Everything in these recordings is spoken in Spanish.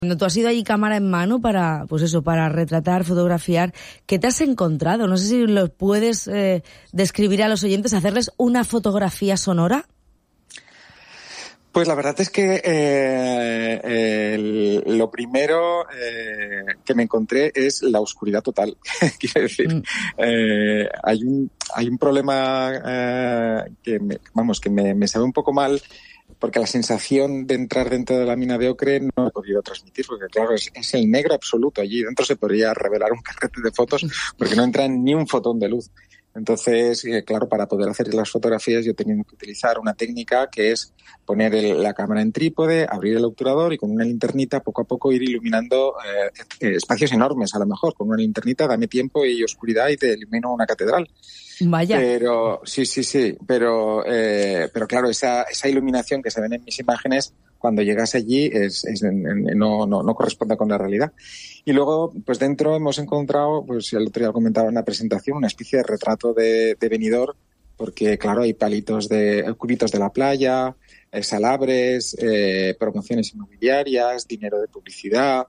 Cuando tú has ido allí cámara en mano para, pues eso, para retratar, fotografiar, ¿qué te has encontrado? No sé si lo puedes describir a los oyentes, hacerles una fotografía sonora. Pues la verdad es que lo primero que me encontré es la oscuridad total. Quiero decir, hay un problema que me sabe un poco mal, porque la sensación de entrar dentro de la mina de ocre no he podido transmitir, porque claro, es el negro absoluto. Allí dentro se podría revelar un carrete de fotos porque no entra ni un fotón de luz. Entonces, claro, para poder hacer las fotografías yo tenía que utilizar una técnica que es poner la cámara en trípode, abrir el obturador y con una linternita poco a poco ir iluminando espacios enormes. A lo mejor con una linternita dame tiempo y oscuridad y te ilumino una catedral. Vaya. Pero sí. Pero claro, esa iluminación que se ven en mis imágenes, cuando llegas allí no corresponde con la realidad. Y luego, pues dentro hemos encontrado, pues el otro día comentaba en la presentación, una especie de retrato de Benidorm, porque claro, hay cubitos de la playa, salabres, promociones inmobiliarias, dinero de publicidad,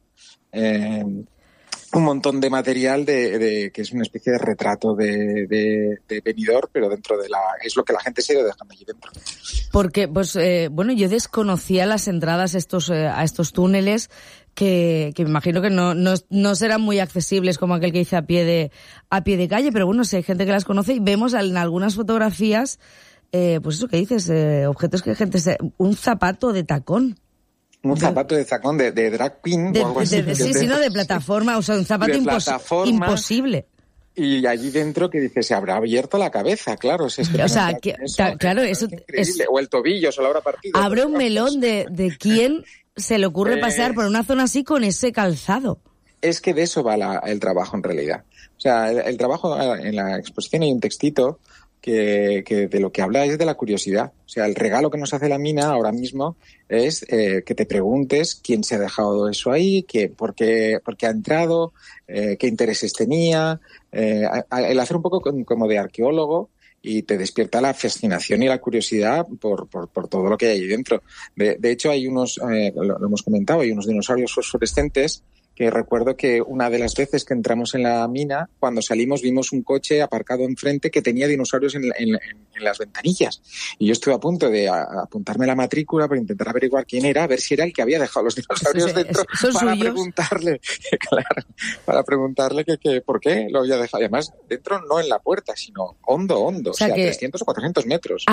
un montón de material que es una especie de retrato de Benidorm, pero dentro es lo que la gente se ha ido dejando allí dentro. Porque, pues, yo desconocía las entradas a estos túneles que me imagino que no serán muy accesibles como aquel que hice a pie de calle, pero bueno, si hay gente que las conoce y vemos en algunas fotografías, pues eso que dices, objetos que gente un zapato de tacón. Un zapato de tacón de drag queen o algo así. De plataforma, o sea, un zapato imposible. Y allí dentro que dice, se habrá abierto la cabeza, claro. Claro, eso es o el tobillo se lo habrá partido. Abre un melón de quién se le ocurre pasear por una zona así con ese calzado. Es que de eso va el trabajo en realidad. O sea, el trabajo en la exposición hay un textito que de lo que habla es de la curiosidad. O sea, el regalo que nos hace la mina ahora mismo es que te preguntes quién se ha dejado eso ahí, por qué ha entrado, qué intereses tenía, el hacer un poco como de arqueólogo, y te despierta la fascinación y la curiosidad por todo lo que hay ahí dentro. De hecho, hay unos, lo hemos comentado, hay unos dinosaurios fosforescentes que recuerdo que una de las veces que entramos en la mina, cuando salimos vimos un coche aparcado enfrente que tenía dinosaurios en las ventanillas. Y yo estuve a punto de apuntarme la matrícula para intentar averiguar quién era, a ver si era el que había dejado los dinosaurios dentro, para preguntarle que por qué lo había dejado. Además, dentro no en la puerta, sino hondo, o sea 300 o 400 metros.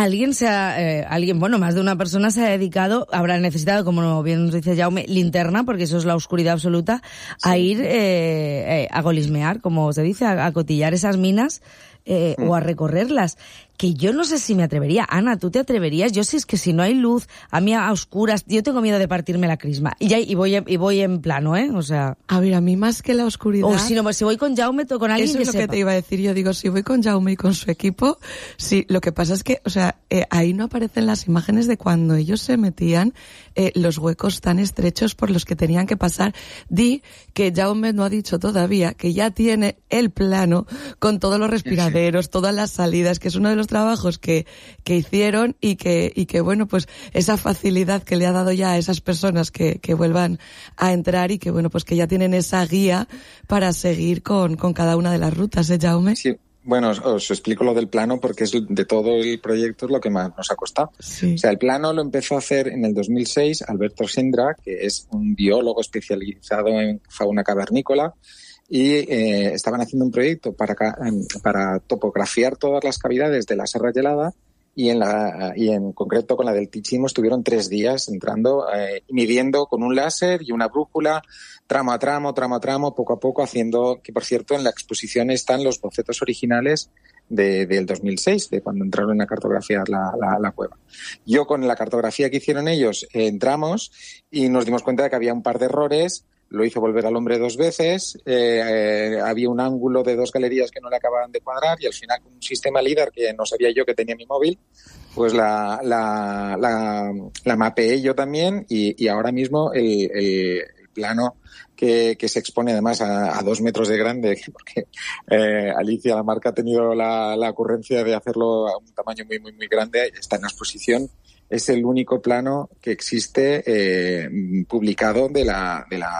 Más de una persona se ha dedicado, habrá necesitado, como bien nos dice Jaume, linterna, porque eso es la oscuridad absoluta, a ir a golismear, como se dice, a cotillar esas minas o a recorrerlas. Que yo no sé si me atrevería. Ana, ¿tú te atreverías? Yo sí, es que si no hay luz, a mí a oscuras, yo tengo miedo de partirme la crisma. Y voy en plano, o sea... A ver, a mí más que la oscuridad... O si voy con Jaume, con alguien eso que es lo sepa. Que te iba a decir. Yo digo, si voy con Jaume y con su equipo, sí, lo que pasa es que, o sea, ahí no aparecen las imágenes de cuando ellos se metían los huecos tan estrechos por los que tenían que pasar. Di que Jaume no ha dicho todavía que ya tiene el plano con todos los respiraderos, todas las salidas, que es uno de los trabajos que hicieron y que bueno, pues esa facilidad que le ha dado ya a esas personas que vuelvan a entrar y que bueno, pues que ya tienen esa guía para seguir con cada una de las rutas, Jaume. Sí. Bueno, os explico lo del plano porque es de todo el proyecto es lo que más nos ha costado. Sí. O sea, el plano lo empezó a hacer en el 2006 Alberto Sendra, que es un biólogo especializado en fauna cavernícola, y estaban haciendo un proyecto para topografiar todas las cavidades de la Serra Gelada, y en concreto con la del Ticino estuvieron 3 días entrando y midiendo con un láser y una brújula tramo a tramo, poco a poco, haciendo que, por cierto, en la exposición están los bocetos originales del 2006, de cuando entraron a cartografiar la cueva. Yo, con la cartografía que hicieron ellos, entramos y nos dimos cuenta de que había un par de errores. Lo hizo volver al hombre 2 veces, había un ángulo de 2 galerías que no le acababan de cuadrar, y al final, con un sistema LIDAR que no sabía yo que tenía mi móvil, pues la mapeé yo también, y ahora mismo el plano que se expone además a 2 metros de grande, porque Alicia, la marca, ha tenido la ocurrencia de hacerlo a un tamaño muy, muy, muy grande, está en la exposición. es el único plano que existe publicado de la